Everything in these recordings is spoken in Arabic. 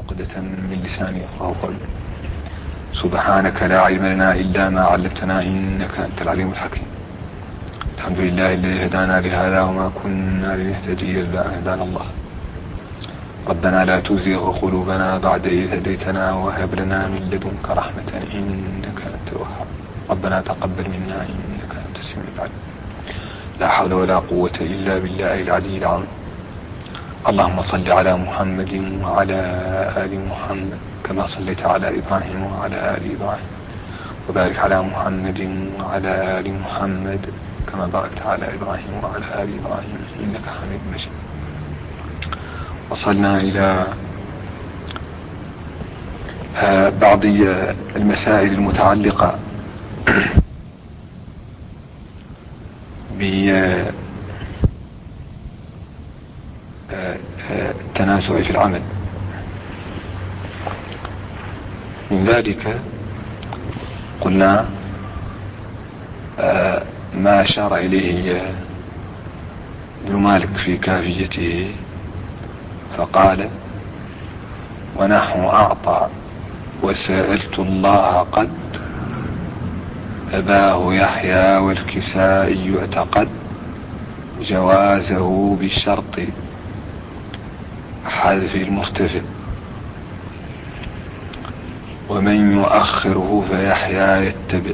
عقدة من لساني يفقهوا قولي. سبحانك لا علم لنا إلا ما علمتنا إنك أنت العليم الحكيم. الحمد لله الذي هدانا لهذا وما كنا لنهتدي إلا أن هدانا الله. ربنا لا تزغ قلوبنا بعد إذ هديتنا وهب لنا من لدنك رحمة إنك أنت الوهاب. ربنا تقبل منا إنك أنت السميع العليم. لا حول ولا قوة إلا بالله العلي العظيم. اللهم صل على محمد وعلى آل محمد كما صليت على إبراهيم وعلى آل إبراهيم، وبارك على محمد وعلى آل محمد كما باركت على إبراهيم وعلى آل إبراهيم إنك حميد مجيد. وصلنا إلى بعض المسائل المتعلقة بالتنازع في العمل. من ذلك قلنا ما أشار إليه ابن مالك في كافيته فقال: ونحو أعطى وسألت الله قد أباه يحيى والكسائي اعتقد جوازه بالشرط حذف المرتفع، ومن يؤخره فيحيى يتبع،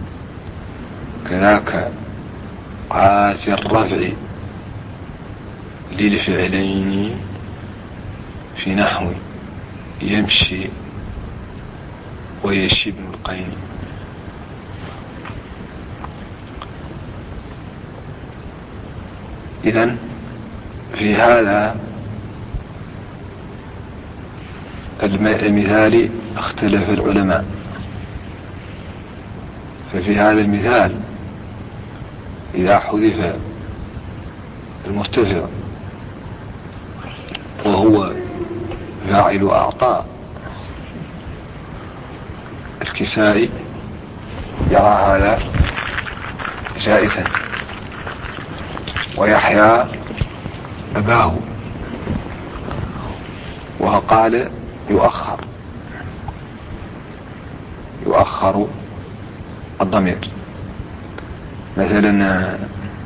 كذاك عاز الرفع للفعلين في نحو يمشي ويشي ابن القيم. إذن في هذا المثال اختلف العلماء. ففي هذا المثال إذا حذف المرتفع وهو فاعل أعطى، الكسائي يرى هذا جائزا، ويحيى أباه وقال يؤخر الضمير. مثلا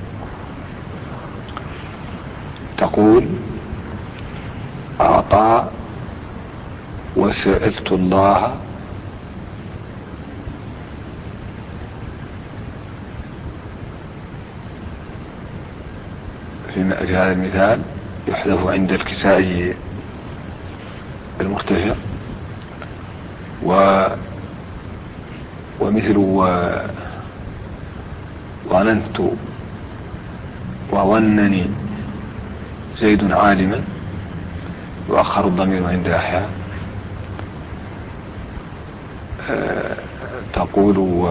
تقول: أعطى وسألت الله في هذا المثال يحذف عند الكسائي المرتفع، ومثل ظننت وظنني زيد عالما يؤخر الضمير عند يحيى. تقول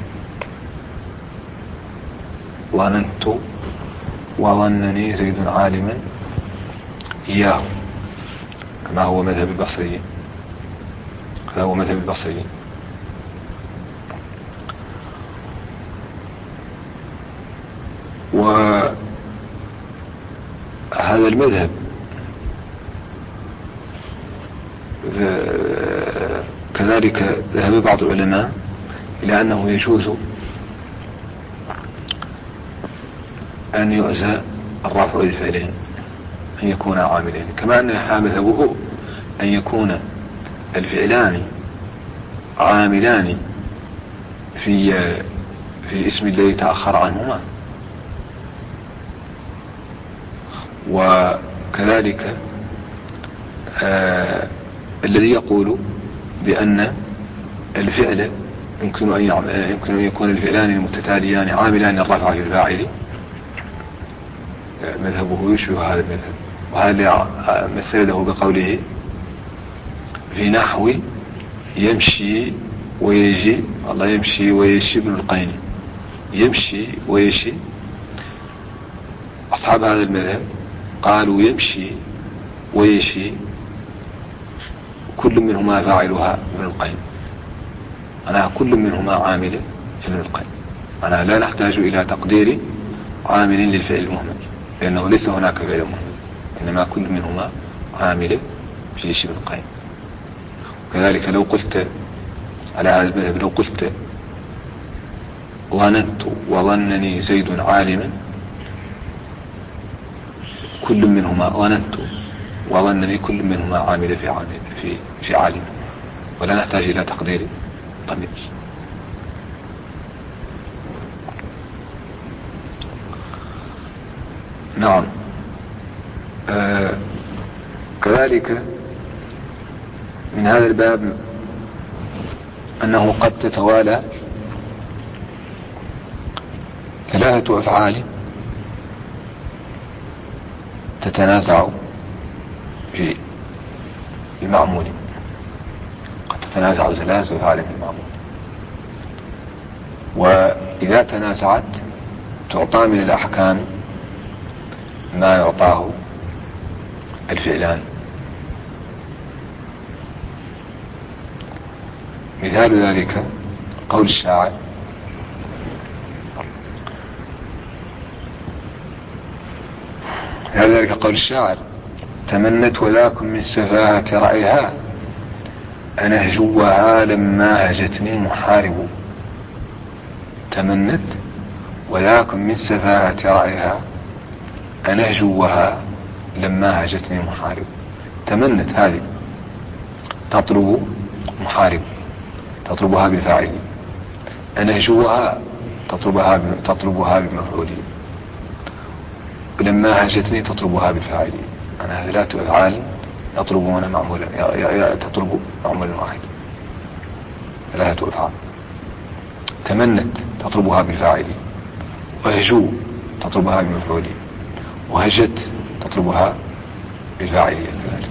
ظننت وظنني زيد عالما إياه، كما هو مذهب البصريين. وهذا المذهب كذلك ذهب بعض العلماء إلى أنه يجوز أن يعزى الرافع للفعلين أن يكون عاملين، كما أن مذهبه أن يكون الفعلان عاملان في اسم الذي تأخر عنهما. وكذلك الذي يقول بأن الفعل يمكن أن يكون الفعلان المتتاليان عاملان الرفع في الفاعل، مذهبه يشبه هذا المذهب. وهذا مثله بقوله: في نحو يمشي ويجي، الله يمشي ويشي ابن القيم. يمشي ويشي، أصحاب هذا المذهب قالوا يمشي ويشي كل منهما فاعلها ابن القيم، أنا كل منهما عامل ابن القيم. أنا لا نحتاج إلى تقدير عامل للفعل المهمل، لأنه ليس هناك فعل مهمل، إنما كل منهما عامل في ابن القيم. كذلك لو قلت على هذا الباب، لو قلت ظننت وظنني زيد عالما، كل منهما ظننت وظنني كل منهما عامل في عالم، ولا نحتاج إلى تقدير ضمير. نعم. كذلك من هذا الباب أنه قد تتوالى ثلاثة أفعال تتنازع في المعمول، قد تتنازع ثلاثة أفعال في المعمول، وإذا تنازعت تعطى من الأحكام ما يعطاه الفعلان. مثال ذلك قول الشاعر: ذلك قول الشاعر: تمنت وذاكم من سفاهة رأيها أنهجوها لما هجتني محارب. تمنت وذاكم من سفاهة رأيها أنهجوها لما هجتني محارب. تمنت هذه تطلب محارب، تطلبها بالفاعل. أنهجوها تطلبها بالمفعول. ولما هجتني تطلبها بالفاعل. أنا ثلاثة أفعال يطلبون معمولا، تطلب معمولا واحد. ثلاثة أفعال: تمنت تطلبها بالفاعل، وهجو تطلبها بالمفعول، وهجت تطلبها بالفاعل كذلك.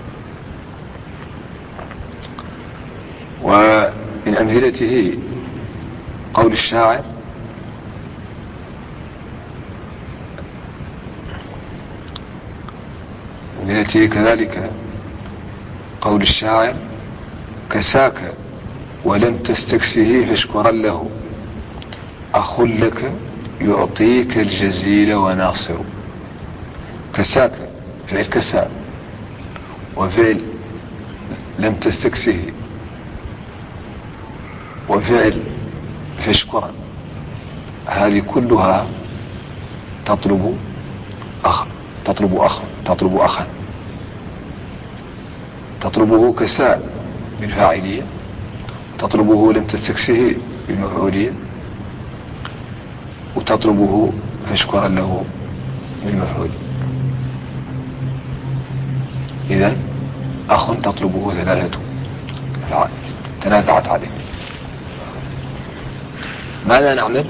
ومن أمثلته قول الشاعر: يأتي كذلك قول الشاعر: كساك ولم تستكسه فاشكرا له، أخ لك يعطيك الجزيل وناصر. كساك فعل كسا، وفعل لم تستكسه، وفعل فاشكرا. هذه كلها تطلب أخا، تطلبه كساء بالفاعلية، تطلبه لم تستكسه بالمفعولية، وتطلبه فاشكرا له بالمفعول. إذن أخ تطلبه ثلاثة أفعال تنازعت عليه. ماذا نعمل؟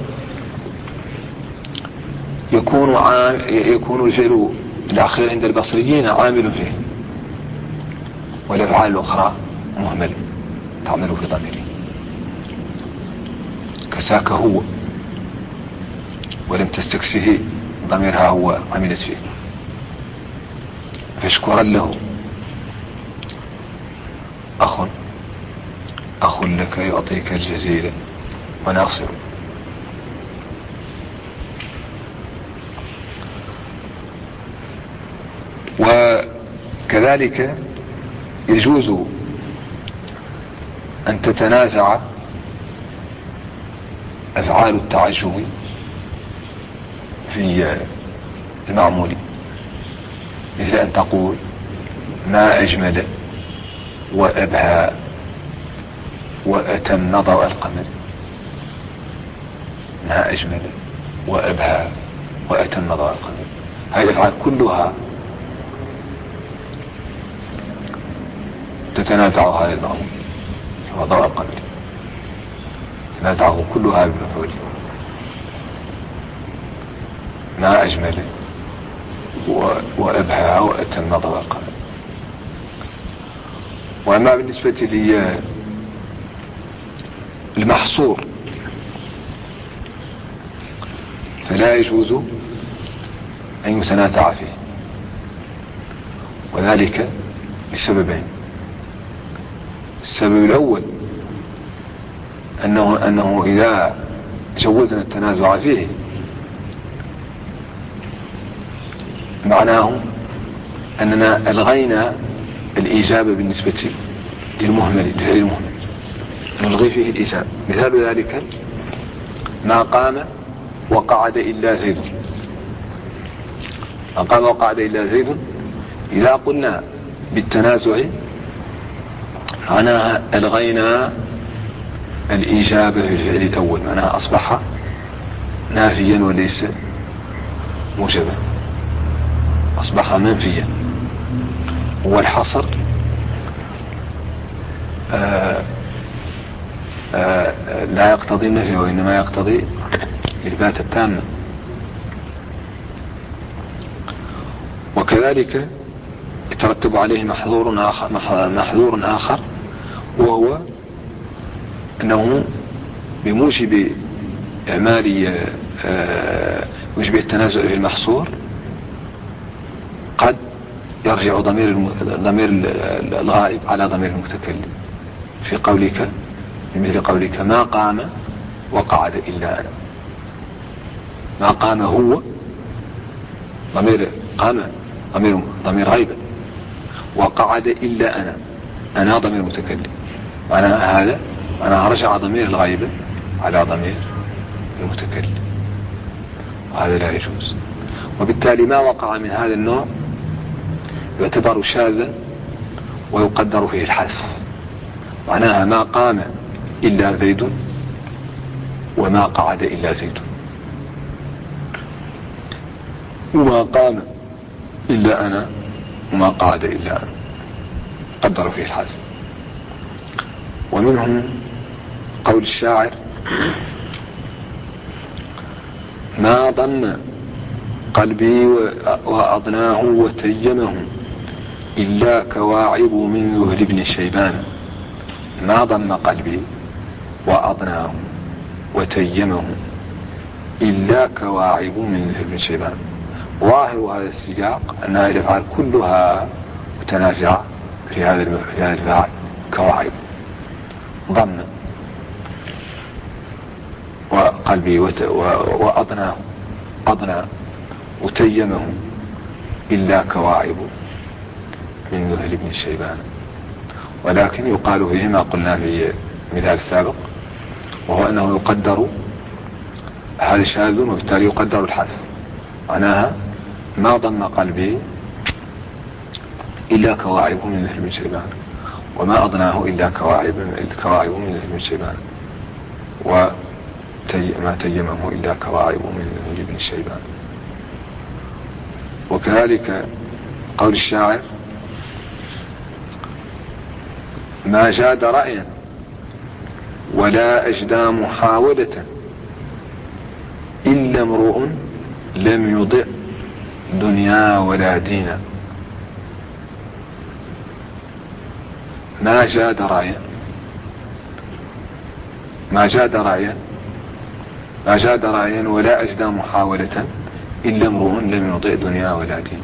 يكون الفعل الأخير عند البصريين عامل فيه، والأفعال الأخرى مهملة تعمل في ضميره. كساك هو، ولم تستكسه ضميرها هو عملت فيه. فاشكرا له أخ لك يعطيك الجزيل وناصر. وكذلك يجوز أن تتنازع أفعال التعجب في المعمول، مثل أن تقول: ما أجمل وأبهى وأتم ضوء القمر. ما أجمل وأبهى وأتم ضوء القمر. هذه الأفعال كلها تتنازع هذا المعمول وضوء القمر، تتنازعه كلها بالمفعول. ما أجمل وأبهى وأتم ضوء القمر. وأما بالنسبة للمحصور فلا يجوز أن يتنازع فيه، وذلك لسببين. السبب الأول أنه إذا جوزنا التنازع فيه معناه أننا ألغينا الإجابة بالنسبة للمهمل لفعل المهمل نلغي فيه الإيثار. مثال ذلك ما قام وقعد إلا زيد. ما قام وقعد إلا زيد إذا قلنا بالتنازع معناها ألغينا الإجابة في الفعل الأول، معناها أصبح نافيا وليس موجبا، أصبح منفيا. والحصر لا يقتضي النفي وإنما يقتضي إثبات التامة. وكذلك يترتب عليه محظور آخر وهو أنه بموجب إعمال موجب التنازع في المحصور قد يرجع ضمير الغائب على ضمير المتكلم في قولك، مثل قولك ما قام وقعد إلا أنا. ما قام هو ضمير قام ضمير غيب، وقعد إلا أنا ضمير متكلم. أنا رجع ضمير الغيب على ضمير المتكلم، وهذا لا يجوز. وبالتالي ما وقع من هذا النوع يعتبر شاذا ويقدر فيه الحذف. معناها ما قام إلا زيد وما قعد إلا زيد، وما قام إلا أنا وما قعد إلا أنا، قدر فيه الحذف. ومنهم قول الشاعر ما ضم قلبي وأضناه وتيمه إلا كواعب من ذهل بن شيبان. ما ضم قلبي وأضناه وتيمه إلا كواعب من ذهل بن شيبان. ظاهر هذا السياق أن هذه الأفعال كلها متنازعة في هذا الفعل. كواعب ضم وقلبي وأضناه أضنى وتيمه إلا كواعب من ذهل بن شيبان. ولكن يقال فيه ما قلنا في مثال السابق، وهو أنه يقدر هذا شاذ وبالتالي يقدر الحذف. معناها ما ضم قلبي إلا كواعب من ذهل بن شيبان، وما أضناه إلا كواعب من ذهل بن شيبان، وما تيمه إلا كواعب من ذهل بن شيبان. وكذلك قول الشاعر ما جاد رأيا ولا أجدى محاولة إلا امرؤ لم يضع دنيا ولا دينا. ما جاد رأيا ولا أجدى محاولة إلا امرؤ لم يضع دنيا ولا دين.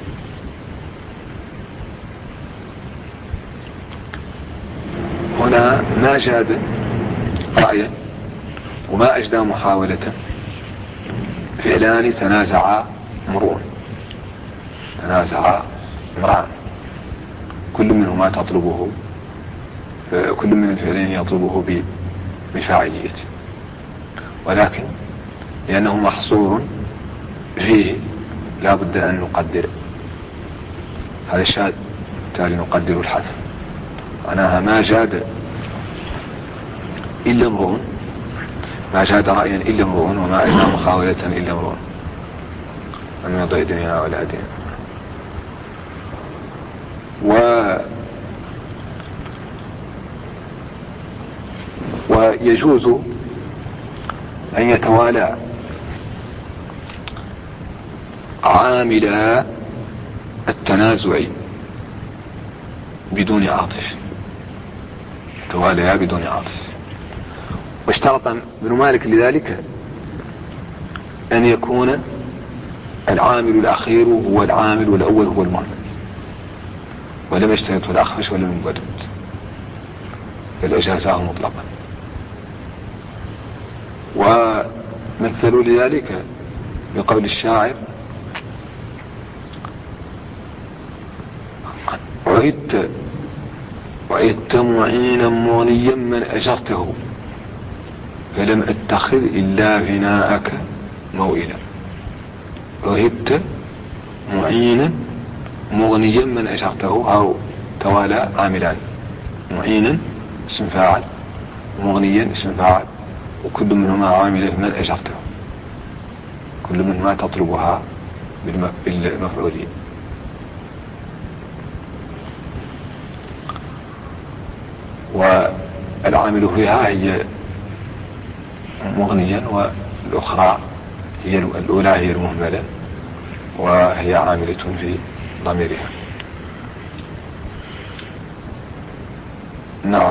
هنا ما جاد رأيا وما أجدى محاولة فعلان تنازعا امران، كل منهما تطلبه، كل من الفعلين يطلبه بفاعليته، ولكن لأنه محصور فيه لا بد أن نقدر هذا الشاذ، بالتالي نقدر الحذف. معناها ما جاد إلا امرؤ، ما جاد رأيا إلا امرؤ، وما أجدى محاولة إلا امرؤ لم يضع دنيا ولا دين. ويجوز أن يتوالى عامل التنازع بدون عاطف، تواليا بدون عاطف. واشترط ابن مالك لذلك أن يكون العامل الأخير هو العامل والأول هو المهمل، ولم يشترط الأخفش ولم يبرد، بل أجازاه مطلقا. ومثلوا لذلك بقول الشاعر عهدت وعدت معينا مغنيا من أجرته فلم أتخذ إلا غناءك موئلا. وهبت معينا مغنيا من أجرته، أو توالى عاملان، معينا اسم فاعل، مغنيا اسم فاعل، وكل منهما عامل من أجرته، كل منهما تطلبها بالمفعولين. والعامل فيها هي مغنيا، والأخرى هي الأولى هي المهملة، وهي عاملة في ضميرها. نعم.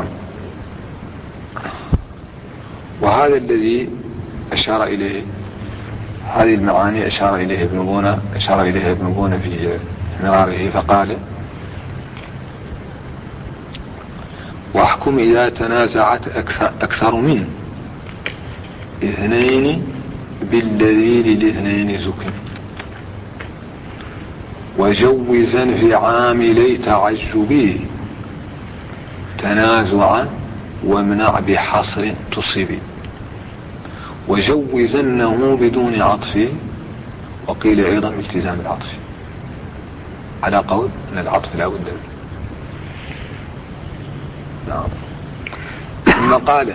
وهذا الذي أشار إليه، هذه المعاني أشار إليها ابن بونة في مراره، فقال: واحكم إذا تنازعت أكثر من اثنين بالذي للاثنين زكن، وجوزا في عاملي تعجبي تنازعا وامنع بحصر تصبي، وجوزنه بدون عطف، وقيل أيضا بالتزام العطف، على قول أن العطف لا بد منه. نعم. ثم قال: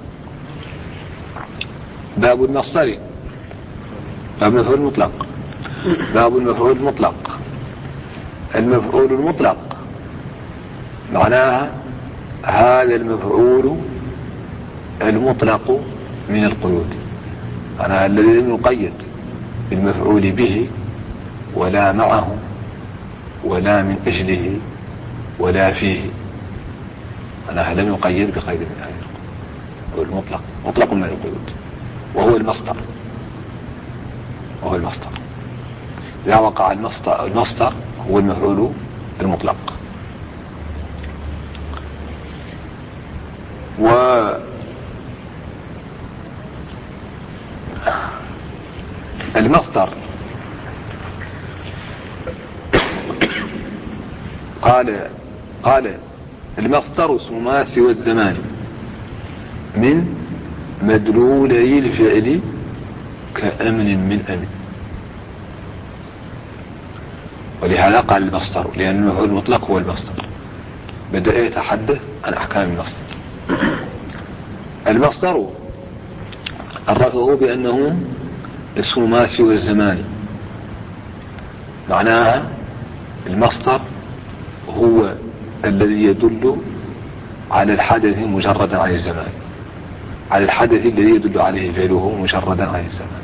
باب المصدر، باب المفعول المطلق. باب المفعول المطلق. المفعول المطلق معناها هذا المفعول المطلق من القيود، معناها الذي لم يقيد بالمفعول به ولا معه ولا من أجله ولا فيه، معناها لم يقيد بقيد من هذا القيود، المطلق مطلق من القيود، وهو المصدر. إذا وقع المصدر هو المفعول المطلق. والمصدر قال المصدر ثلاثي والزمان من مدلولي الفعل كأمن من أمن. ولهذا قال المصدر، لأن المفعول المطلق هو المصدر. بدأ يتحدث عن أحكام المصدر. المصدر عرفه بأنه اسم ما سوى الزمان، معناها المصدر هو الذي يدل على الحدث مجردا عن الزمان، على الحدث الذي يدل عليه فعله مجردا عن الزمان.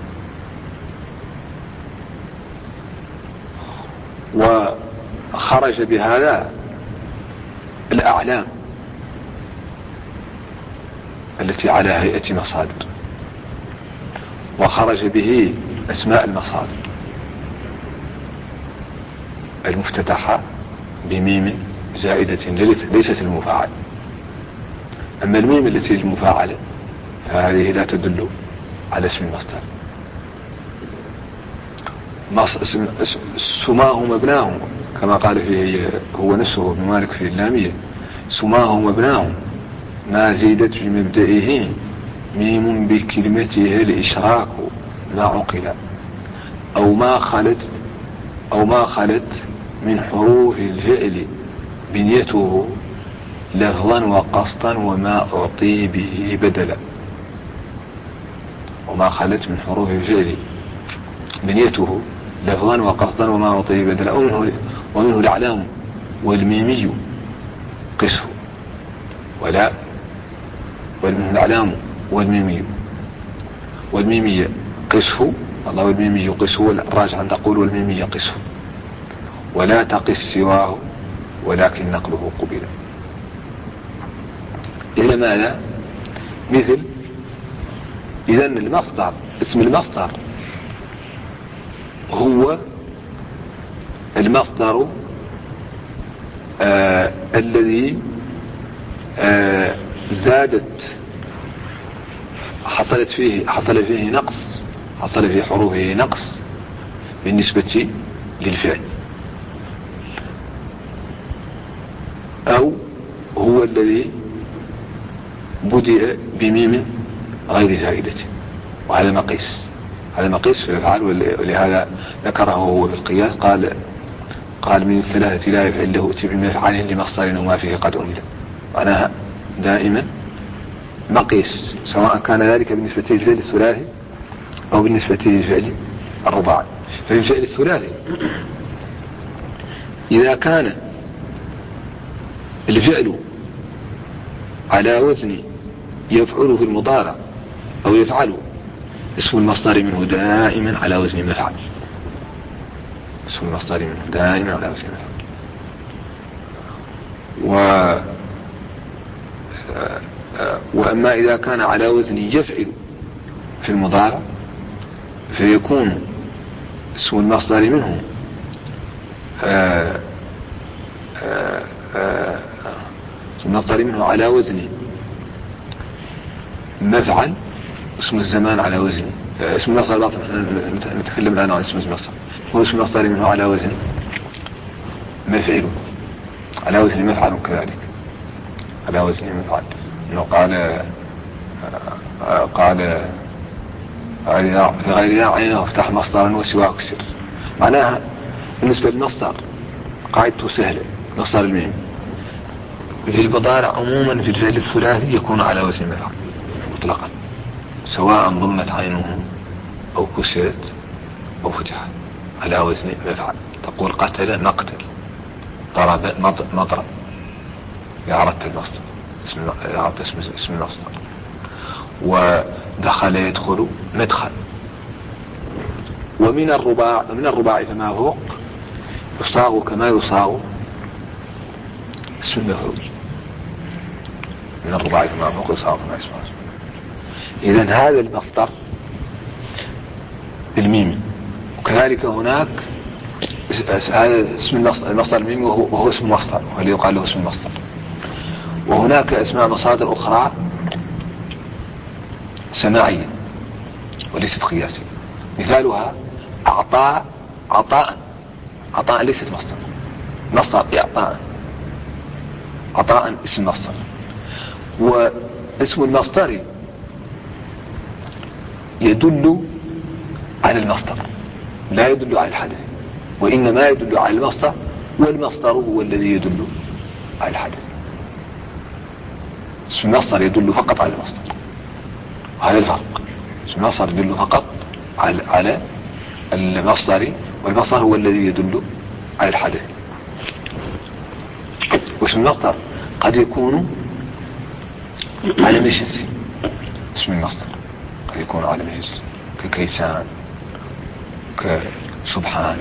وخرج بهذا الأعلام التي على هيئة مصادر، وخرج به أسماء المصادر المفتتحة بميم زائدة ليست المفاعل. أما الميم التي المفاعلة فهذه لا تدل على اسم المصدر. سماه مبناه كما قال فيه هو نفسه ابن مالك في اللامية: سماه مبناه ما زيدت في مبدئه ميم بكلمته الإشراك ما عقل، أو ما خلت من حروف الفعل بنيته لفظا وقصدا وما أعطي به بدلا. وما خلت من حروف الفعل بنيته لفظا وقصدا وما أعطي به بدلا. ومنه الأعلام والميمي قسه، ولا ومنه الأعلام والميمي قسه، الله والميمي قسه، والراجع أن تقول والميمي قسه، ولا تقس سواه ولكن نقله قبلا. إلى ماذا؟ مثل إذن المصدر، اسم المصدر هو المصدر الذي حصل في حروفه نقص بالنسبة للفعل، أو هو هو الذي بدأ بميم غير زائدة، وهذا مقيس، هذا مقيس في الأفعال، ولهذا ذكره هو في القياس. قال من الثلاثة لا يفعل له أتي بمفعل لمصدر وما فيه قد أمل. معناها دائما مقيس، سواء كان ذلك بالنسبة للفعل الثلاثي أو بالنسبة للفعل الرباعي. ففي الفعل الثلاثي إذا كان الفعل على وزن يفعله في المضارع أو يفعله، اسم المصدر منه دائما على وزن مفعل، اسم المصدر منه دائما على وزن مفعل. وأما إذا كان على وزن يفعل في المضارع فيكون اسم المصدر منه المصدر منه على وزن مفعل، اسم الزمان على وزن اسم المصدر باطل. نتكلم الآن عن اسم المصدر، هو اسم المصدر منه على وزن مفعل، على وزن مفعل كذلك، على وزن مفعل. إنه قال في غير عينه افتح مصدرا وسواه كسر. معناها بالنسبة للمصدر قاعدته سهلة، مصدر الميم في المضارع عموما في الفعل الثلاثي يكون على وزن مفعل مطلقا، سواء ضمت عينه أو كسرت أو فتحت، على وزن مفعل. تقول قتل مقتل، ضرب مضرب، إعارة المصدر، اسم المصدر. ودخل يدخل مدخل. ومن الرباع فما فوق يصاغ كما يصاغ اسم المفعول. من الرباع فما فوق يصاغ كما يصاغ. إذن هذا المصدر الميم، وكذلك هناك هذا اسم المصدر الميم وهو اسم المصدر، والذي يقال له اسم المصدر. وهناك اسماء مصادر أخرى سماعية وليست قياسية. مثالها عطاء ليست مصدر عطاء اسم مصدر. واسم المصدر يدل على المصدر، لا يدل على الحدث، وإنما يدل على المصدر، والمصدر هو الذي يدل على الحدث. اسم المصدر يدل فقط على المصدر، وهذا الفرق. اسم المصدر يدل فقط على المصدر، والمصدر هو الذي يدل على الحدث. واسم المصدر قد يكون على مجلس، اسم المصدر قد يكون على مجلس ككيسان، كسبحان.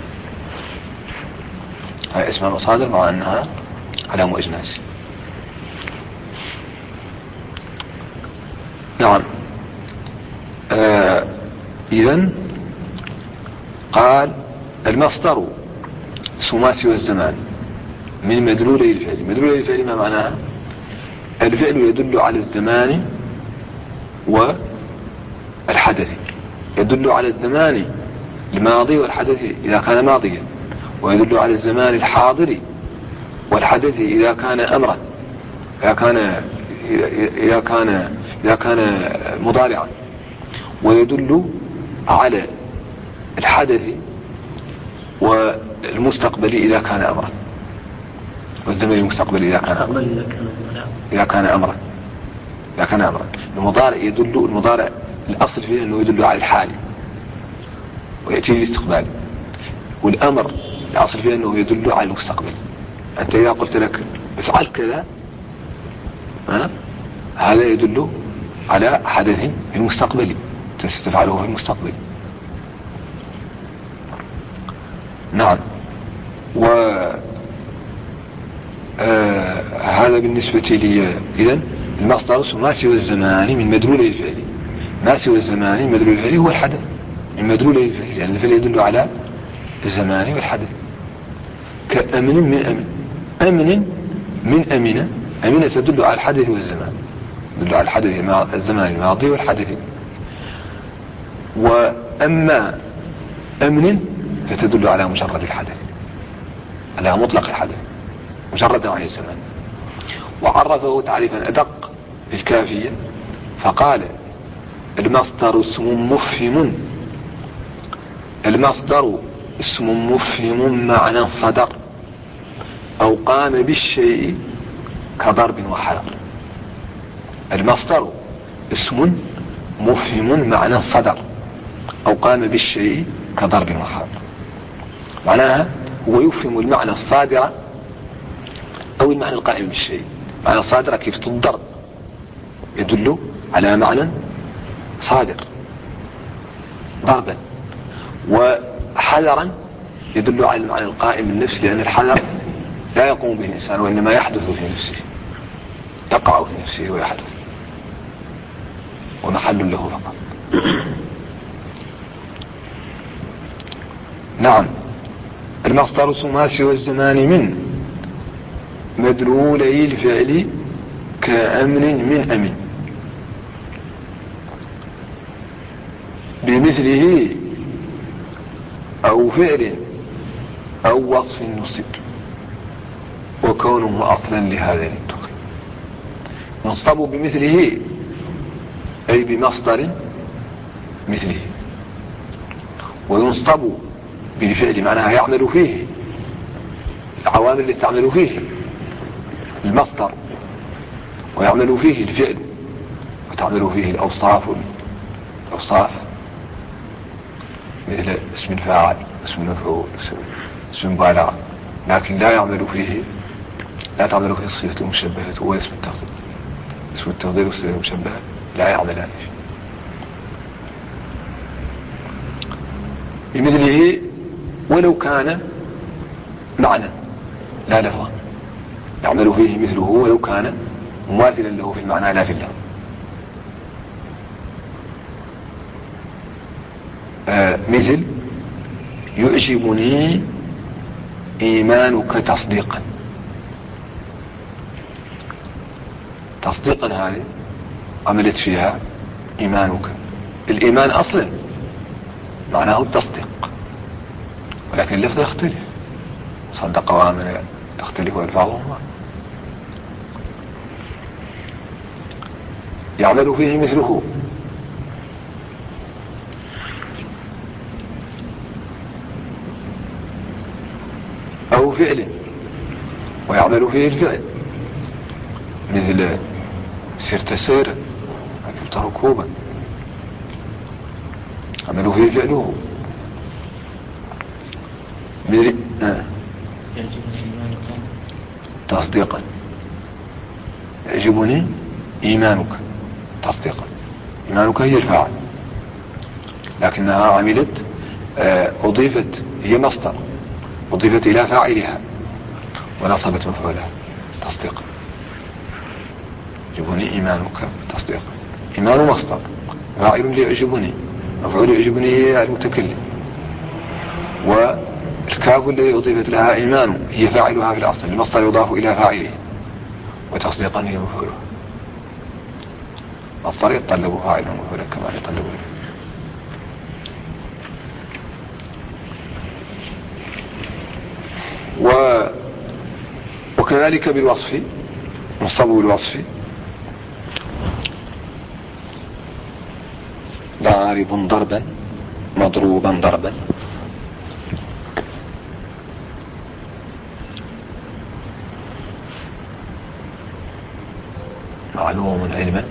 هاي اسمها مصادر مع أنها على أجناس. نعم. إذن قال المصدر ثماسي والزمان من مدلولي الفعل. مدلولي الفعل ما معناها؟ الفعل يدل على الزمان والحدث، يدل على الزمان الماضي والحدث إذا كان ماضيا، ويدل على الزمان الحاضر والحدث إذا كان أمرا، إذا كان مضارعا، ويدل على الحدث والمستقبل إذا كان أمرا، والزمن المستقبل إذا كان أمرا. المضارع الأصل فيه أنه يدل على الحال ويأتي الاستقبال، والأمر الأصل فيه أنه يدل على المستقبل. أنت إذا قلت لك افعل كذا هذا يدل على حدث المستقبلي ستفعله في المستقبل. نعم. هذا بالنسبة لي. إذن المصدر ثماسي والزمان من مدلول الفعل. ماسي والزمان من مدلول الفعل هو الحدث من مدلول الفعل، يعني الفعل يدل على الزمان والحدث. كأمن من أمنة تدل على الحدث والزمان، تدل على الحدث الزمان الماضي والحدث. وأما أمن فتدل على مجرد الحدث، على مطلق الحدث مجرد عن الزمان. وعرفه تعريفا أدق في الكافية فقال المصدر اسم مفهم، المصدر اسم مفهم معنى صدر أو قام بالشيء كضرب وحلق. المصدر اسم مفهم معنى صدر أو قام بالشيء كضرب وحلق، معناها هو يفهم المعنى الصادر أو المعنى القائم بالشيء. معنى الصادر كيف الضرب يدل على معنى صادر ضربا، وحذرا يدل على المعنى القائم بالنفس، لأن الحذر لا يقوم به الإنسان وإنما يحدث في نفسه، يقع في نفسه ويحدث ومحل له فقط. نعم. المصدر الثلاثي والزمان من مدلولي الفعل كأمن من أمن بمثله أو فعل أو وصف نصب وكونه أصلا لهذا الانتقال. ينصب بمثله أي بمصدر مثله، وينصب بالفعل معناها يعمل فيه العوامل التي تعمل فيه المصدر، ويعمل فيه الفعل، وتعمل فيه الأوصاف مثل اسم الفاعل، اسم المفعول، اسم المبالغة، لكن لا تعمل فيه الصفة المشبهة ولا اسم التقدير. اسم التقدير والصفة المشبهة لا يعملان فيه. بمثله ولو كان معنى لا لفظا، يعمل فيه مثله ولو كان مماثلا له في المعنى لا في اللفظ. مثل يعجبني إيمانك تصديقا. تصديقا هذه عملت فيها إيمانك. الإيمان أصلا معناه التصديق، ولكن اللفظ يختلف، صدق وآمن تختلف ألفاظهما. يعمل فيه مثله أو فعل ويعمل فيه الفعل، مثل سرت سيرا ركبت ركوبا، يعمل فيه فعله. تصديقا يعجبني إيمانك تصديقا. إيمانك هي الفاعل، لكنها عملت أضيفت، هي مصدر أضيفت إلى فاعلها ونصبت مفعولها تصديقا. يعجبني إيمانك تصديقا. إيمان مصدر فاعل ليعجبني، مفعول يعجبني هي المتكلم، والكاف الذي أضيفت لها إيمان هي فاعلها في الأصل، المصدر يضاف إلى فاعله، وتصديقا هي مفعولها. مصدر يتطلب فاعل ومفعول كما يتطلب وكذلك بالوصف، نصب بالوصف ضارب ضربا مضروبا ضربا، معلوم علما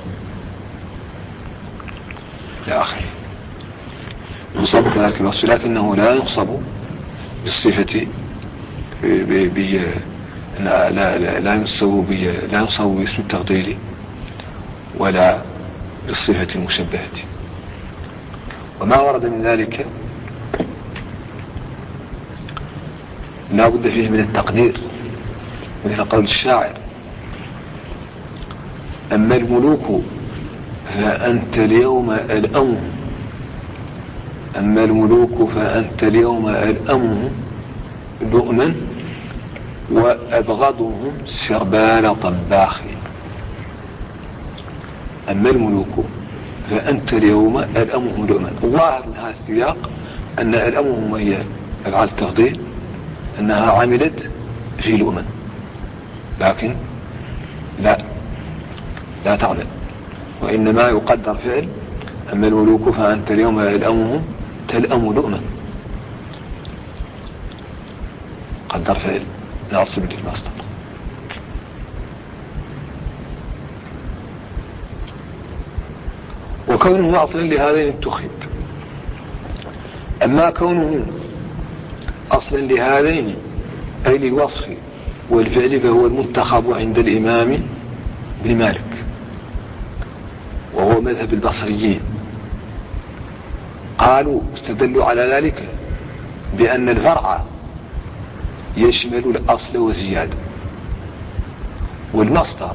لا آخر. ينصب كذلك الوصف، لكنه لا ينصب بالصفة لا ينصب باسم التفضيل ولا بالصفة المشبهة. وما ورد من ذلك لا بد فيه من التقدير، مثل قول الشاعر: أما الملوك فأنت اليوم الأم، أما الملوك فأنت اليوم الأم لؤما وأبغضهم سربال طباخ. أما الملوك فأنت اليوم الأم لؤما. الظاهر من هذا السياق أن الأم هي أفعال التفضيل، أنها عملت في لؤما، لكن لا تعلم، وإنما يقدر فعل. أما الملوك فأنت اليوم يلأمهم تلأم لؤما، قدر فعل ناصب للمصدر. وكونه معطلا لهذين اتخذ. أما كونه أصلا لهذين أي للوصف والفعل فهو المتخذ عند الإمام ابن مالك، وهو مذهب البصريين. قالوا استدلوا على ذلك بأن الفرع يشمل الأصل والزيادة، والمصدر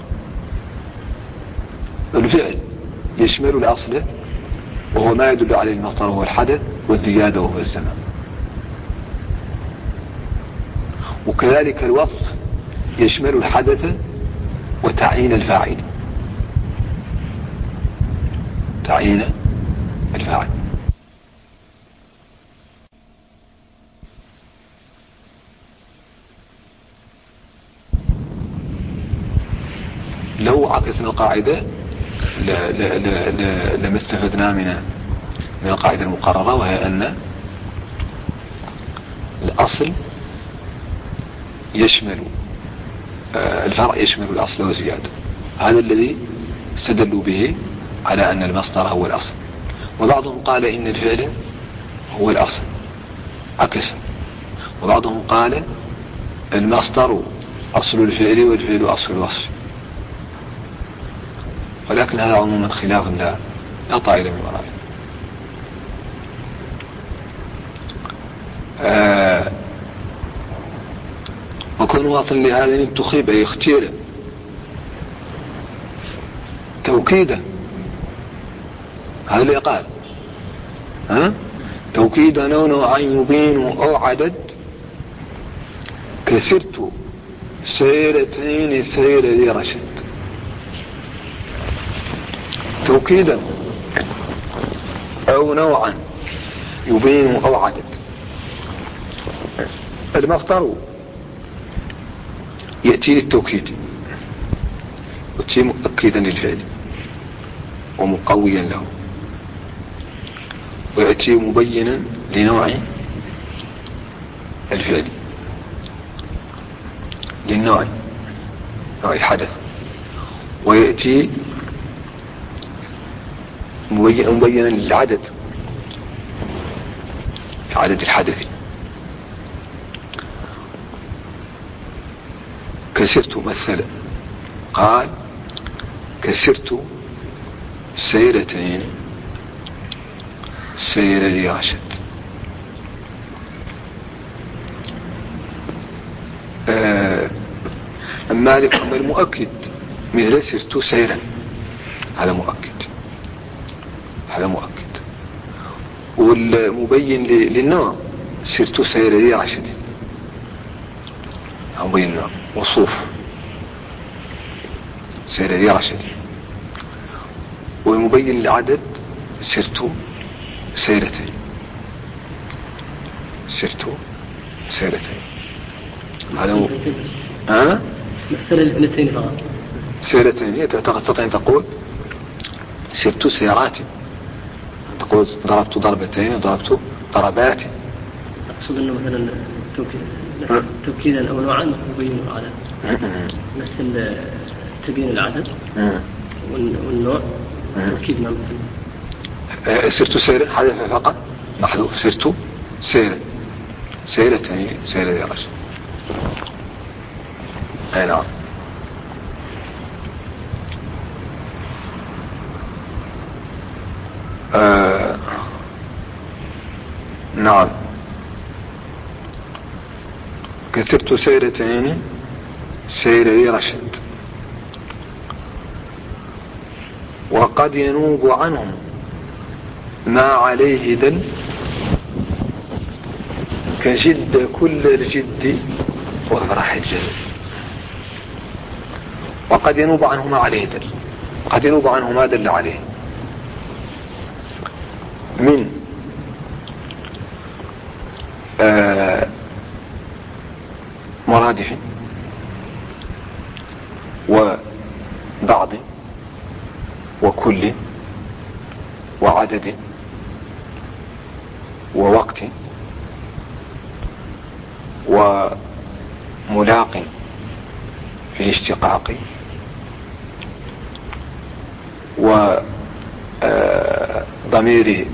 الفعل يشمل الأصل وهو ما يدل عليه المصدر وهو الحدث، والزيادة وهو الزمان. وكذلك الوصف يشمل الحدث وتعيين الفاعل، تعيين الفاعل. لو عكسنا القاعدة لما استفدنا من القاعدة المقررة، وهي أن الأصل يشمل الفرع يشمل الأصل وزيادة. هذا الذي استدلوا به على أن المصدر هو الأصل. وبعضهم قال إن الفعل هو الأصل عكسا، وبعضهم قال المصدر أصل الفعل والفعل أصل الوصف. ولكن هذا عموما خلاف لا طائل من ورائه. وكون واصل لهذا انتخب أي اختير توكيدا. هذا اللي قال توكيدا أو نوعا يبين أو عدد، كسرت سيرتين سير ذي رشد. توكيدا أو نوعا يبين أو عدد. المصدر يأتي للتوكيد ويأتي مؤكدا للفعل ومقويا له، ويأتي مبينا لنوع الفعل، للنوع نوع الحدث، ويأتي مبينا للعدد، عدد الحدث. كسرت مثلا، قال كسرت سيرتين سير ذي رشد. أما المؤكد مثل سرت سيرا، هذا مؤكد. والمبين للنوع سرت سير ذي رشد، مبين النوع وصوف سير ذي رشد. والمبين للعدد سرت سيرتين هذا مثل الاثنتين فقط. سيرتين تستطيع أن تقول سرت سيرات، تقول ضربت ضربتين وضربت ضربات. أقصد أنه مثلا توكيدا أو نوعا مبين العدد، مثل تبين العدد والنوع توكيد ما مثل. سرت سيرا حذف فقط محذوف، سرت سيرا سيرتين سير ذي رشد. أي نعم. نعم. كسرت سيرتين سير ذي رشد. وقد ينوب عنهم ما عليه دل، كجد كل الجد وفرح الجد. وقد ينوب عنه ما عليه دل، قد ينوب عنه ما دل عليه من مرادف بعض وكل وعدد ووقت وملاق في الاشتقاق وضميره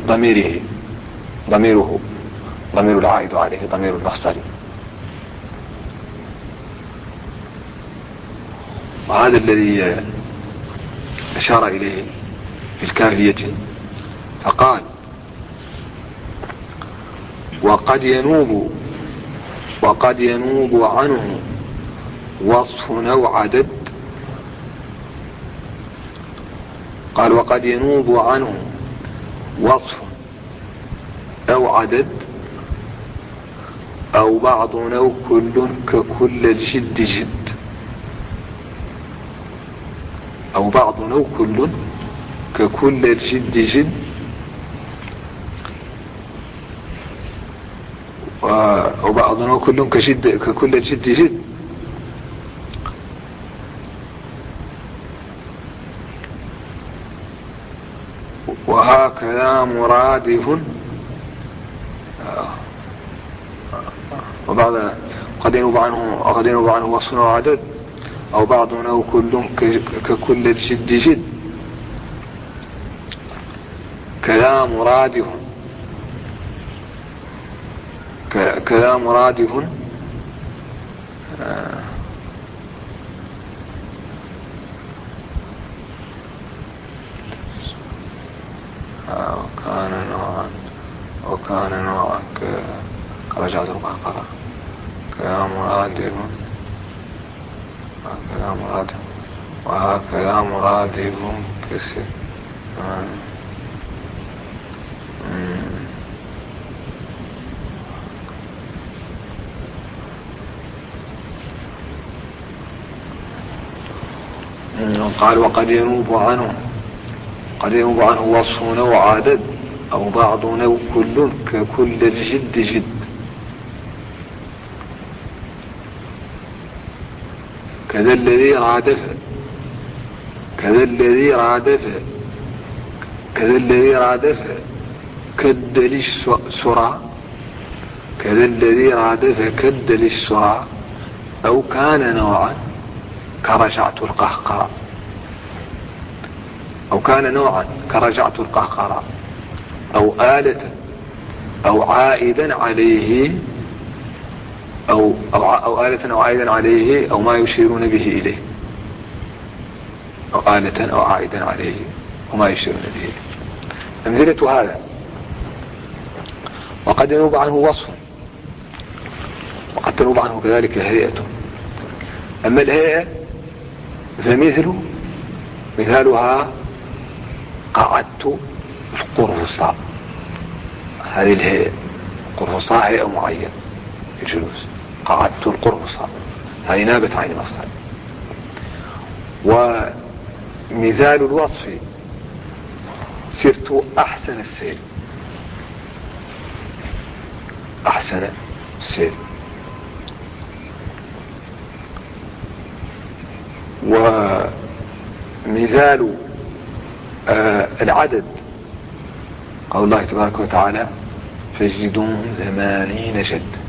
ضمير العائد عليه ضمير المصدر. وهذا الذي أشار إليه في الكافية فقال وقد ينوب عنه وصف أو عدد. قال وقد ينوب عنه وصف أو عدد أو بعض أو كل ككل الجد جد، أو بعض أو كل ككل الجد جد، أو بعض أو كل ككل الجد جد. وهكذا مرادف وبعض قد ينوب عنه وصف أو عدد أو بعض أو كل ككل الجد جد. كذا مرادف وكان نوعا كرجعة القهقرة. كلام مرادف وهكذا مرادف كسر. قال وقد ينوب عنه وصف أو عدد أو بعض أو كل ككل الجد جد. كذا الذي رادف كد للسرى أو كان نوعا كرجعت القهقرة، أو آلة أو عائدا عليه أو آلة أو عائدا عليه أو ما يشيرون به إليه، أو آلة أو عائدا عليه وما يشيرون به إليه. أمثلة هذا وقد ينوب عنه وصف، وقد تنوب عنه كذلك هيئة. أما الهيئة مثالها قعدت القرفصاء. هذه الهيئة قرفصاء هيئة معينة الجلوس. قعدت القرفصاء هذه نابت عين مصدر. ومثال الوصف سرت أحسن السير. ومثال العدد قول الله تبارك وتعالى فاجلدوهم 80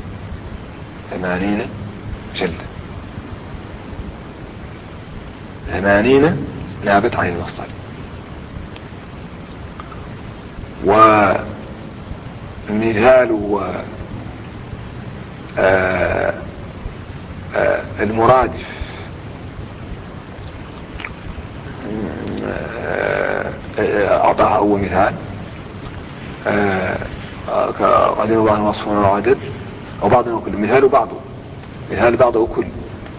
جلدة. 80 نابت عن المصدر. ومثال المرادف أعطاها أول مثال قد ينوب عنه وصف أو عدد أو بعض أو كل. مثال بعض أو كل.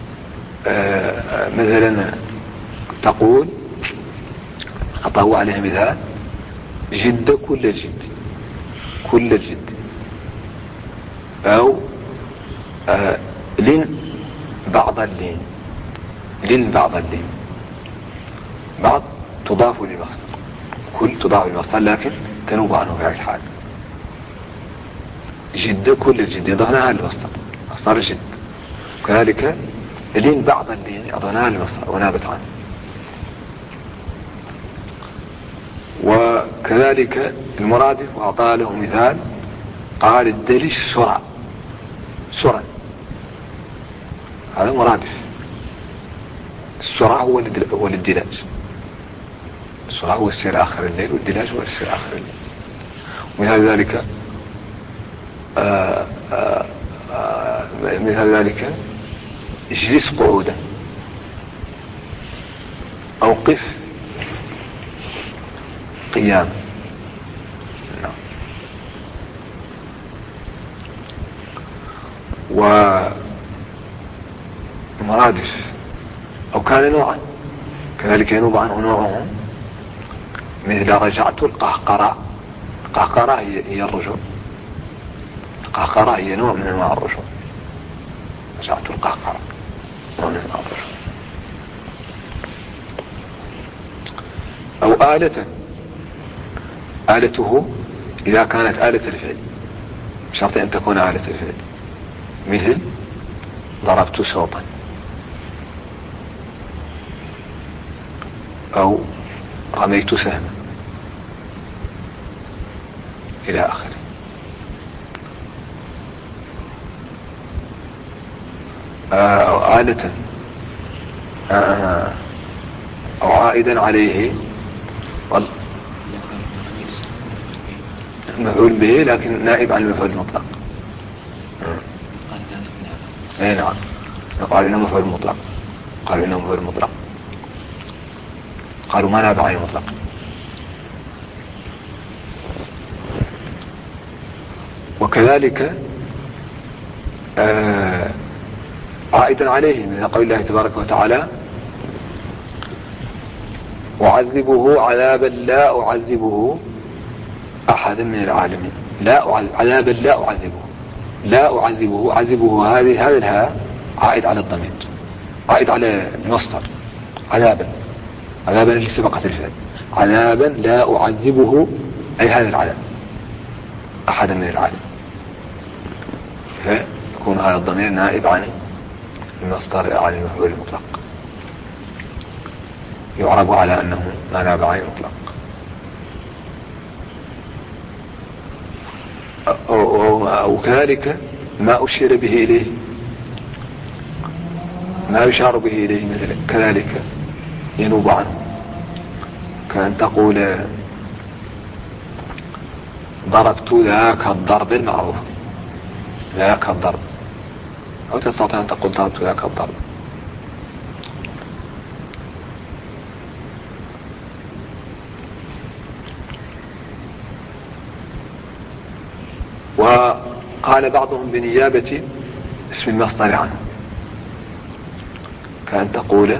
مثلا تقول أعطاه عليها مثال جد كل الجد أو لن بعض اللين. بعض تضاف للمصدر، كل تضاف للمصدر لكن تنوب عنه في الحال. جد كل الجد أضفناها للمصدر مصدر الجد. كذلك لين بعض اللين أضفناها للمصدر ونابت عنه. وكذلك المرادف وأعطى له مثال، قال الدلش سرى، هذا مرادف. السرى هو الدلاج، السرى هو السير آخر الليل، والدلاج هو السير آخر الليل. ومثال ذلك مثال ذلك اجلس قعودا، أو قف قياما. ومرادف أو كان نوعا كذلك ينوب عنه نوعه، مثل رجعت القهقراء. القهقراء هي الرجوع، القهقراء هي نوع من انواع الرجوع. رجعت القهقراء نوع من انواع الرجوع. أو آلته إذا كانت آلة الفعل، بشرط أن تكون آلة الفعل، مثل ضربت صوتا، أو رميت سهما، إلى آخره. أو آلة أو عائدا عليه مفعول به لكن نائب عن المفعول المطلق. اي نعم، قال انه مفعول مطلق، قالوا انه مفعول مطلق، قالوا ما نائب عن المطلق. وكذلك عائدا عليه من قول الله تبارك وتعالى أعذبه عذابا لا أعذبه أحدا من العالمين. عذابا لا أعذبه هذه الهاء عائد على الضمير، عائد على المصدر عذابا اللي سبقت الفعل. عذابا لا أعذبه أي هذا العذاب أحدا من العالم، فيكون هذا الضمير نائب عن المصدر عن المفعول المطلق، يعرب على أنه ما ناب عن المطلق. وكذلك ما أشير به إليه، ما يشار به إليه مثل كذلك ينوب عنه، كأن تقول ضربت ذاك الضرب المعروف، ذاك الضرب، أو تستطيع أن تقول ضربت ذاك الضرب. وقال بعضهم بنيابة اسم المصدر عنه، كأن تقول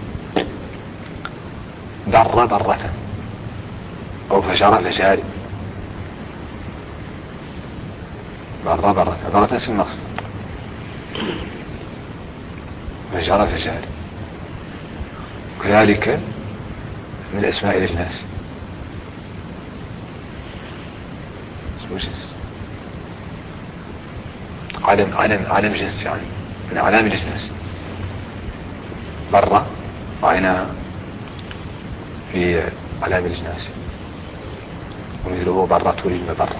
ذر ذرة، أو فجر فجار. ذرة اسم المصدر، فجر فجار. وكذلك من أسماء الأجناس اسمه جنس، علم جنس، يعني من أعلام الأجناس. برة رأينا في علام الأجناس، ومثله برة للمبرة.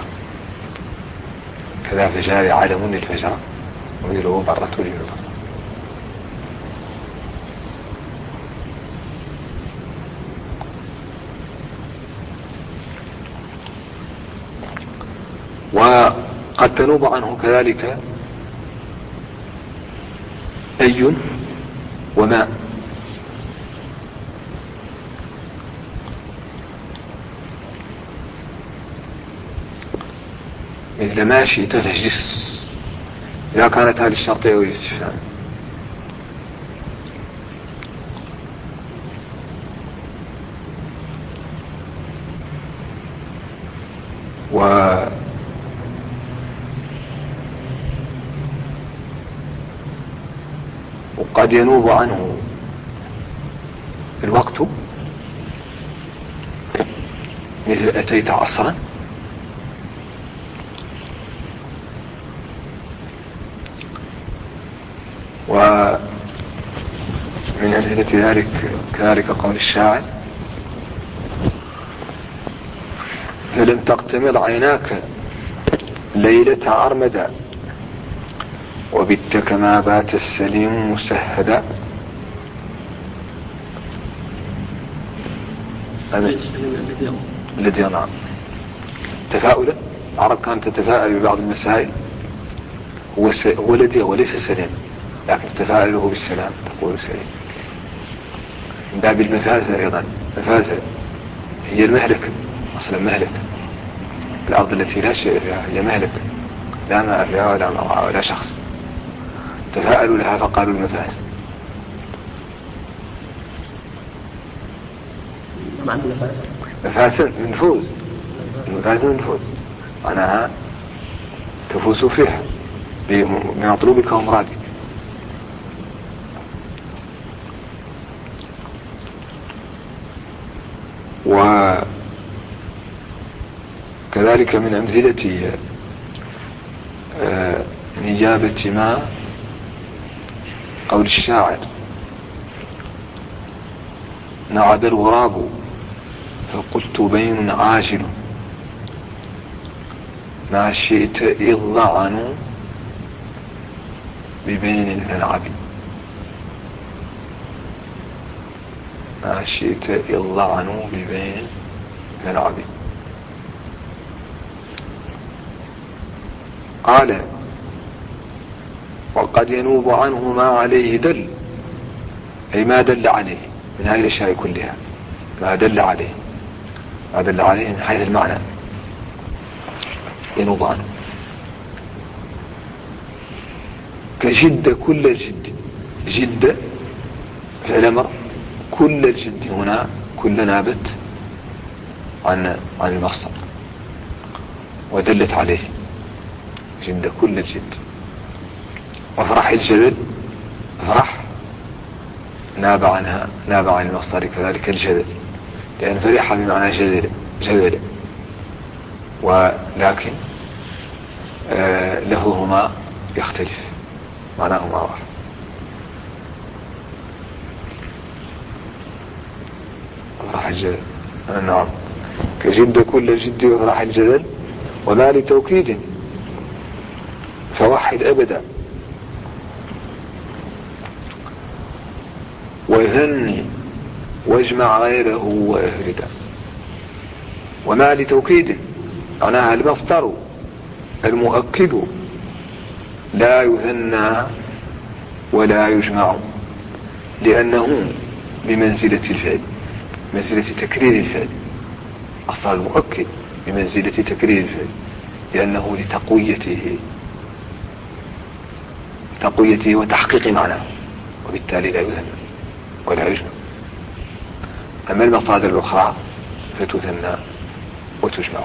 كذا فجار علم للفجرة، ومثله برة للمبرة. وقد تنوب عنه كذلك أي وما، مثل ما شئت فاجلس، إذا كانت هذه الشرطية والاستفهام. وقد ينوب عنه الوقت، مثل أتيت عصرا، ومن أمثلة ذلك كذلك قول الشاعر فلم تقتمر عيناك ليلة عرمدا وبت كما بات السليم مسهدا. الذي نعم تفاؤلا. العرب كانت تتفاءل ببعض المسائل هو الذي وليس سليم، لكن تتفاءل له بالسلام تقول سليم. من باب المفازة أيضا. مفازة هي المهلك، أصلا مهلك. الأرض التي لا شيء فيها هي مهلك، لا ماء فيها ولا مرعى ولا شخص. تفاءلوا لها فقالوا المفازة. معنى المفازة؟ مفازة نفوز. المفازة نفوز معناها تفوز فيها بمطلوبك ومرادك. وكذلك من أمثلة نجابة ما قول الشاعر: نعد الغراب فقلت بين عاجل ما شئت إذ ضعنوا ببين الملعب. ما شئت إذ ضعنوا ببين الملعب. قال: وقد ينوب عنه ما عليه دل، أي ما دل عليه من هذه الأشياء كلها. ما دل عليه، ما دل عليه من حيث المعنى ينوب عنه. كجد كل الجد. جد فعل أمر، كل الجد هنا كل نابت عن المصدر ودلت عليه. جد كل الجد. وفرح الجبل، فرح ناب عن المصدر كذلك الجدل، لأن فرح بمعنى جدل ولكن لفظهما يختلف، معناهما واحد. فرح الجدل نعم. كجد كل جد وفرح الجدل. وما لتوكيد فوحد أبدا وذني واجمع غيره وأهردا. وما لتوكيد معناها المصدر المؤكد لا يثنى ولا يجمع، لأنه بمنزلة الفعل، منزلة تكرير الفعل. أصلا المؤكد بمنزلة تكرير الفعل، لأنه لتقويته وتحقيق معناه، وبالتالي لا يثنى ولا يجمع. أما المصادر الأخرى فتثنى وتجمع.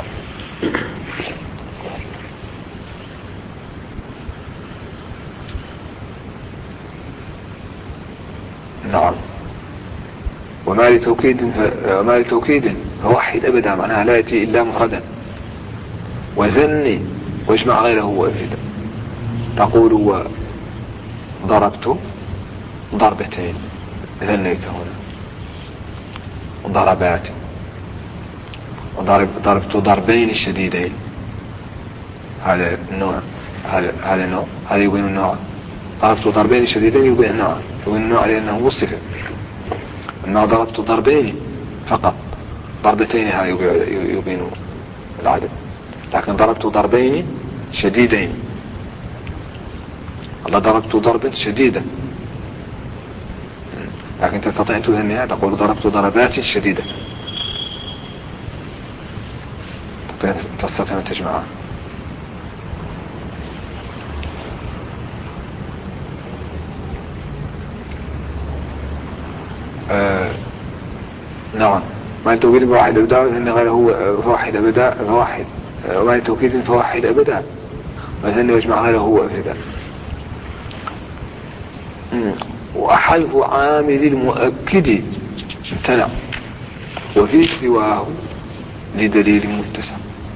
نعم. وما لتوكيد فوحد أبدا معناها لا يأتي إلا مفردا. وذني واجمع غيره وأفردا. تقول ضربت ضربتين، ذنيت هنا. ضربات، ضربت ضربين شديدين. هذا النوع، هذا النوع، هذا يبين النوع. ضربت ضربين شديدين يبين النوع، يبين النوع لأنه وصف. أما ضربت ضربين فقط، ضربتين هذا يبين العدد. لكن ضربت ضربين شديدين، الله ضربت ضربا شديدا، لكن تستطيع أن تثنيها تقول ضربت ضربات شديدة، تستطيع أن تجمعها. نعم. ما التوكيد فواحد أبدا وثني غيره فواحد أبدا فواحد. وما التوكيد فواحد أبدا وثني واجمع غيره هو أبدا. وحذف عامل المؤكد امتنع وفي سواه لدليل متسع.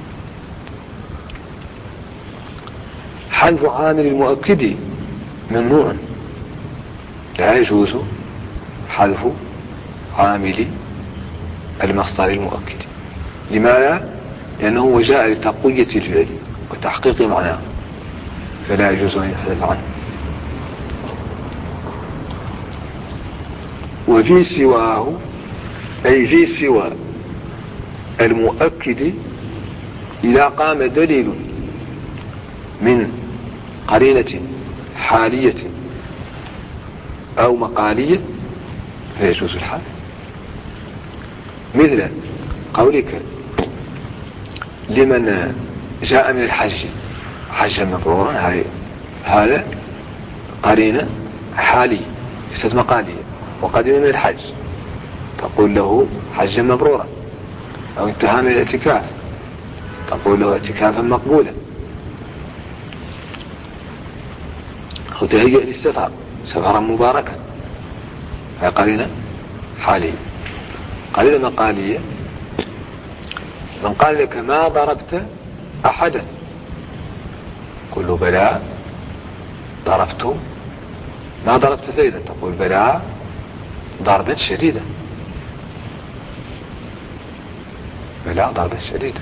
حذف عامل المؤكد ممنوع، لا يجوز حذف عامل المصدر المؤكد. لماذا؟ لأنه جاء لتقوية الفعل وتحقيق معناه فلا يجوز أن يحذف عنه. وفي سواه أي في سوى المؤكد إذا قام دليل من قرينة حالية أو مقالية فيجوز الحذف، مثل قولك لمن جاء من الحج حجا مبرورا، هذا قرينة حالية ليست مقالية، وقدم من الحج تقول له حجا مبرورا، أو انتهى من الاعتكاف تقول له اعتكافا مقبولا، أو تهيأ للسفر سفرا مباركا، هي قرينة حالية. قرينة مقالية من قال لك ما ضربت أحدا قل له بلى ضربت، ما ضربت زيدا تقول بلى ضربا شديدا، بلى ضربا شديدا،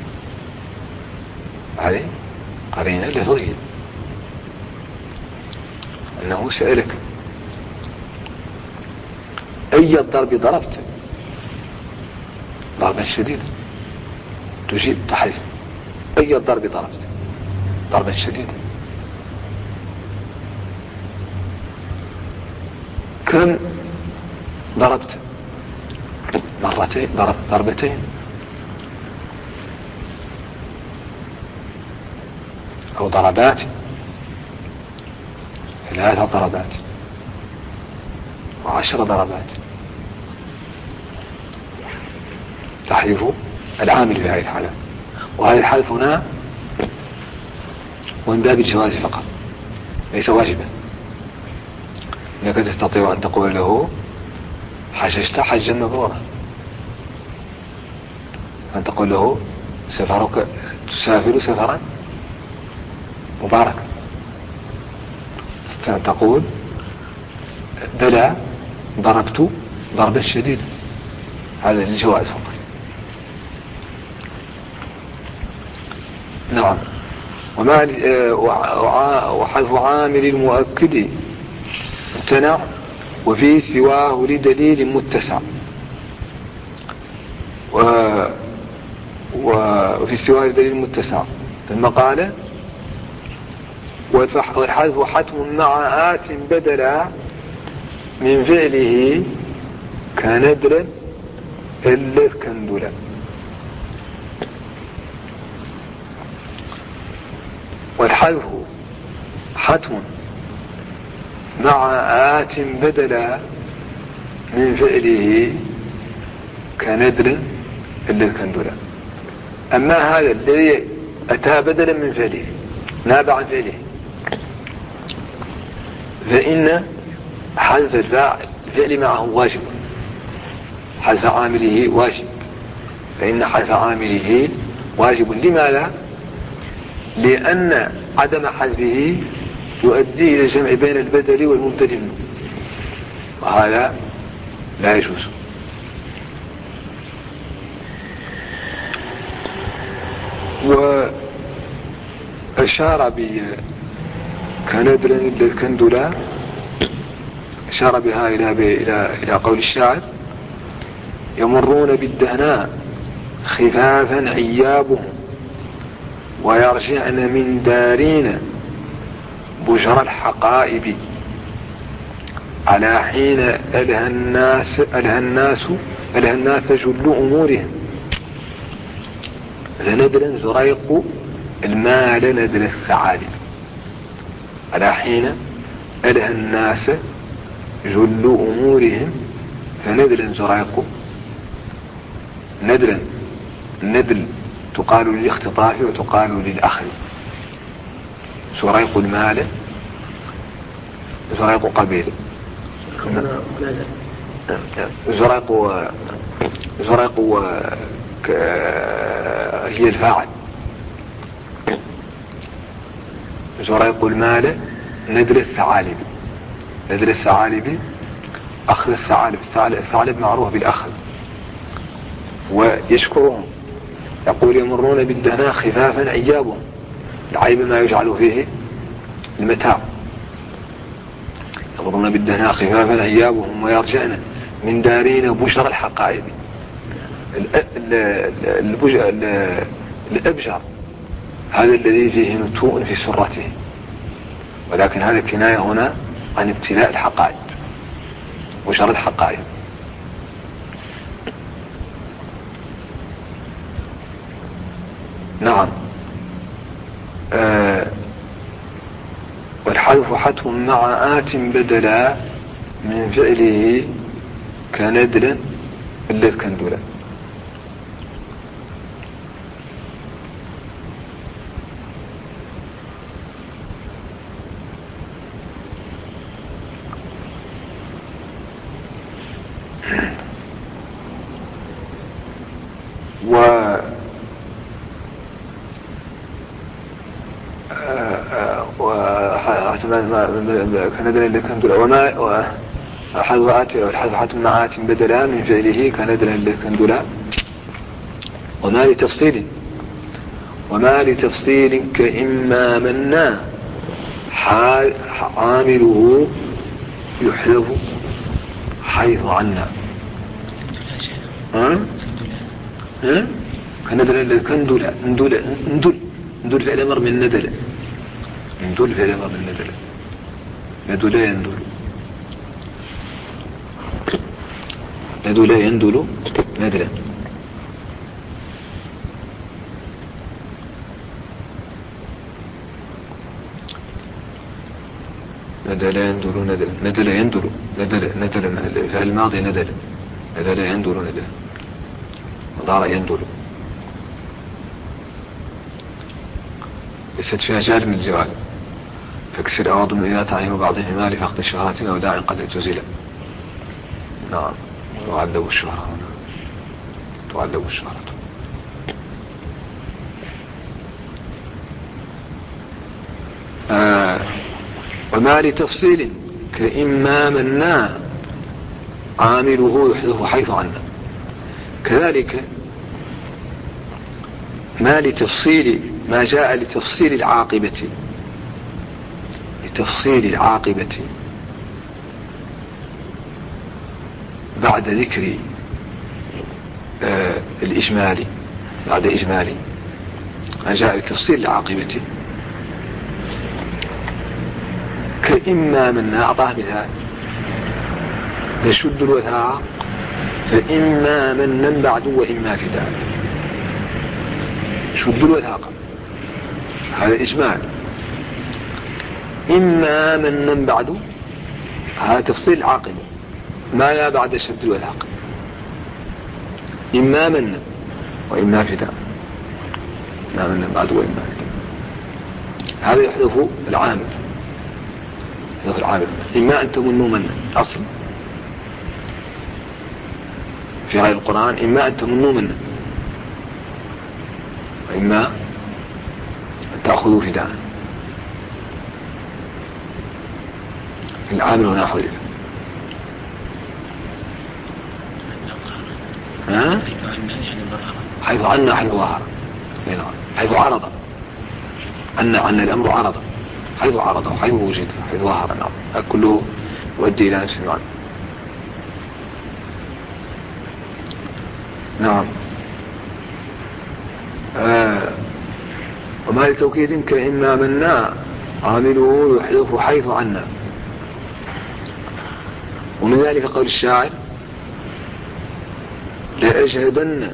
هذه قرينة لفظية أنه سألك أي الضرب ضربت ضربا شديدا، تجيب تحرف أي الضرب ضربت ضربا شديدا. كم ضربت مرتين، ضربتين، أو ضربات، 3 ضربات و10 ضربات، تحريف العامل في هذه الحالة. وهذه الحالة هنا ومن باب الجواز فقط ليس واجبا، انك تستطيع ان تقول له حججت حجا مبرورا، ان تقول له سفرك تسافر سفرا مباركا، تقول بلى ضربت ضربا شديدا، هذا للجواز فقط. نعم. وحذف عامل المؤكد امتنع وفي سواه لدليل متسع، وفي سواه لدليل متسع ثم قال والحذف حتم مع آت بدلا من فعله كندرا إلا كندلا. والحذف حتم مع آت بدلا من فعله كندر إلا كندلا. أما هذا الذي أتى بدلا من فعله ناب عن فعله فإن حذف الفعل معه واجب، حذف عامله واجب، فإن حذف عامله واجب. لماذا؟ لأن عدم حذفه يؤدي إلى الجمع بين البدل والمبتدل منه، وهذا لا يجوز. وأشار بكندر الكندلا، أشار بها إلى قول الشاعر يمرون بالدهناء خفافا عيابهم ويرجعن من دارين بجر الحقائب على حين ألهى الناس جل أمورهم فندر زريق المال ندر الثعالب. على حين ألهى الناس جل أمورهم فندر زريق، ندل تقال للاختطاف وتقال للأخذ. زريق المال زريق قبيل، زريق هي الفاعل، زريق المال ندل الثعالب، ندل الثعالب أخذ الثعالب، الثعالب معروف بالأخذ ويشكرهم يقول يمرون بالدهناء خفافا عجابهم العيب ما يجعل فيه المتاع. يمرون بالدهناء خفافا عجابهم ويرجعن من دارين بشر الحقائب. الأبجر هذا الذي فيه نتوء في سرته، ولكن هذا كناية هنا عن ابتلاء الحقائب، بشر الحقائب. نعم. والحذف حتم مع آت بدلا من فعله كندلا إلا الكندلا. كندلا إلا الكندلا وما الحذف حتم مع آت بدلا من فعله كندلا إلا الكندلا. وما لتفصيل كإما منا عامله يحذف حيث عنا. كندلا إلا الكندلا. ندل فعل أمر من ندل. ندل فعل أمر من ندل. ندل يندل. ندل يندل ندلا. ندل يندل ندلا. ندل يندل ندل فعل الماضي ندل. ندل يندل ندلا. ضار يندل. ليست فيها جال من الجوال، فاكسر أواضم إذا تعين بعضهما لفقد شهرة أو داع قد اعتزل. نعم. تعلو الشهرة هنا. تعلو الشهرة. وما لتفصيل كإما منا عامله يحذف حيث عنا. كذلك ما لتفصيل ما جاء لتفصيل العاقبة بعد ذكر الإجمالي، بعد إجمالي ما جاء لتفصيل العاقبة كإما من أعطاه مثال تشد الوثاق فإما من بعد وإما فداء. شد الوثاق هذا إجمال. إما من بعد هذا تفصيل العاقبة ما لا بعد شد الوثاق. إما من وإما فداء. ما من بعد وإما فداء هذا يحذف العامل. يحذف العامل. إما أن تمنوا من أصل في غير القرآن. إما أن تمنوا من وإما أن تأخذوا فداء. العامل هنا حذف. حيث عنا حيث ظهر حيث عرض عن الأمر عرض حيث عرض وحيث وجد حيث ظهر. نعم. كله يؤدي إلى نفس المعنى. نعم. وما لتوكيد كإما منا عامله يحذف حيث عنا. ومن ذلك قول الشاعر لأجهدن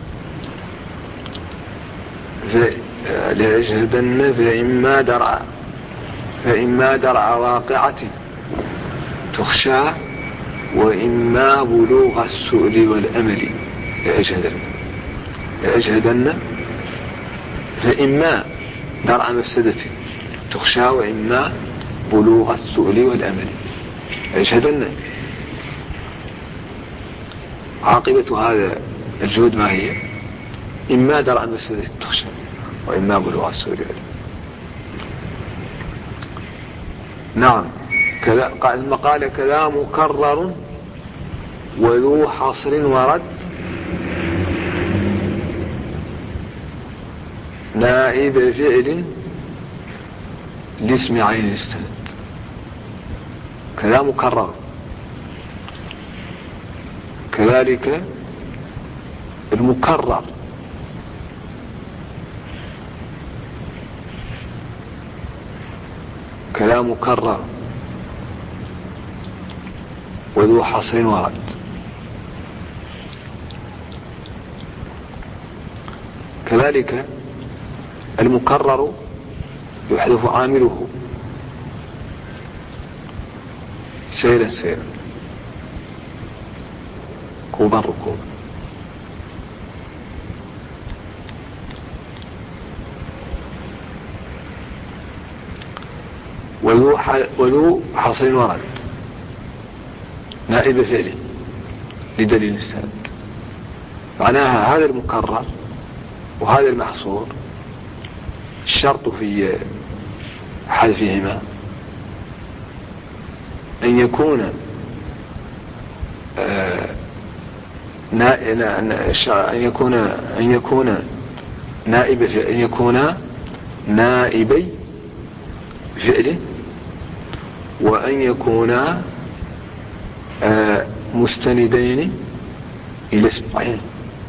فإما درع واقعة تخشى وإما بلوغ السؤل والأمل. لأجهدن فإما درع مفسدة تخشى وإما بلوغ السؤل والأمل. لأجهدن عاقبة هذا الجهود ما هي؟ إما درع مفسدة تخشى وإما بلوغ السؤل والأمل. نعم. المقال كذا مكرر وذو حصر ورد نائب فعل لاسم عين استند، كذا مكرر. كذلك المكرر كذا مكرر وذو حصر ورد. كذلك المكرر يحذف عامله سيرا سيرا، ركوبا ركوبا. وذو حصر ورد نائب فعل لدليل استند. معناها هذا المكرر وهذا المحصور الشرط في حذفهما أن يكون نائبي فعل، وأن يكونا مستندين إلى اسم عين.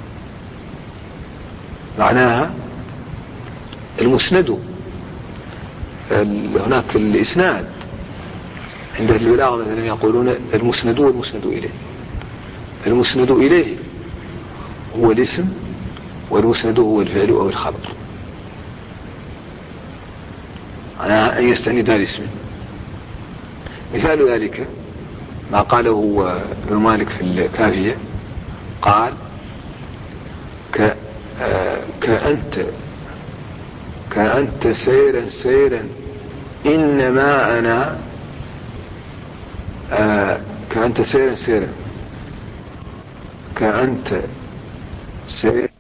معناها المسند، هناك الإسناد عند أهل البلاغة مثلا يقولون المسند والمسند إليه. المسند إليه هو الاسم، والمسند هو الفعل أو الخبر، معناها أن يستند الاسم. مثال ذلك ما قاله ابن مالك في الكافية، قال كأنت سيرا سيرا إنما أنا كأنت سيرا سيرا كأنت سيرا